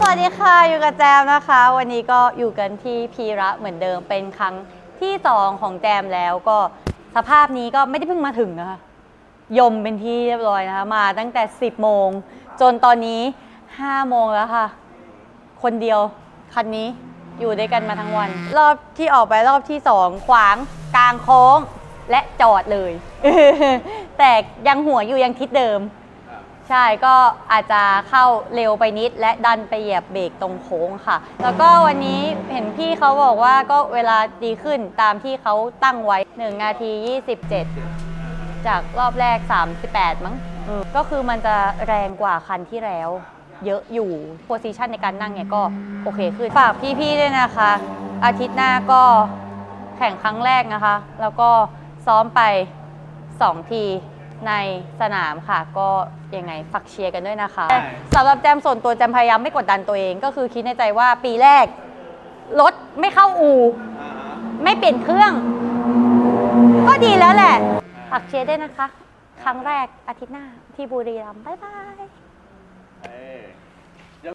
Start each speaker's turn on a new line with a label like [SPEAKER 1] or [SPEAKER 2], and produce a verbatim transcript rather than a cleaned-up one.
[SPEAKER 1] วัสดีค่ะอยู่กับแจมนะคะวันนี้ก็อยู่กันที่พีระเหมือนเดิมเป็นครั้งที่สองของแจมแล้วก็สภาพนี้ก็ไม่ได้เพิ่งมาถึงนะคะยมเป็นที่เรียบร้อยนะคะมาตั้งแต่สิบโมงจนตอนนี้ห้าโมงแล้วค่ะคนเดียวคันนี้อยู่ด้วยกันมาทั้งวันรอบที่ออกไปรอบที่สองขวางกลางโค้งและจอดเลยแต่ยังหัวอยู่ยังทิศเดิมใช่ก็อาจจะเข้าเร็วไปนิดและดันไปเหยียบเบรกตรงโค้งค่ะแล้วก็วันนี้เห็นพี่เขาบอกว่าก็เวลาดีขึ้นตามที่เขาตั้งไว้หนึ่งนาทียี่สิบเจ็ดจากรอบแรกสามสิบแปดมั้งก็คือมันจะแรงกว่าคันที่แล้วเยอะอยู่โพซิชันในการนั่งเนี่ยก็โอเคขึ้นฝากพี่ๆด้วยนะคะอาทิตย์หน้าก็แข่งครั้งแรกนะคะแล้วก็ซ้อมไปสองทีในสนามค่ะก็ยังไงฝากเชียร์กันด้วยนะคะสำหรับแจมส่วนตัวแจมพยายามไม่กดดันตัวเองก็คือคิดในใจว่าปีแรกรถไม่เข้าอู่ไม่เปลี่ยนเครื่องก็ดีแล้วแหละฝากเชียร์ด้วยนะคะครั้งแรกอาทิตย์หน้าที่บุรีรัมย์บ๊ายบาย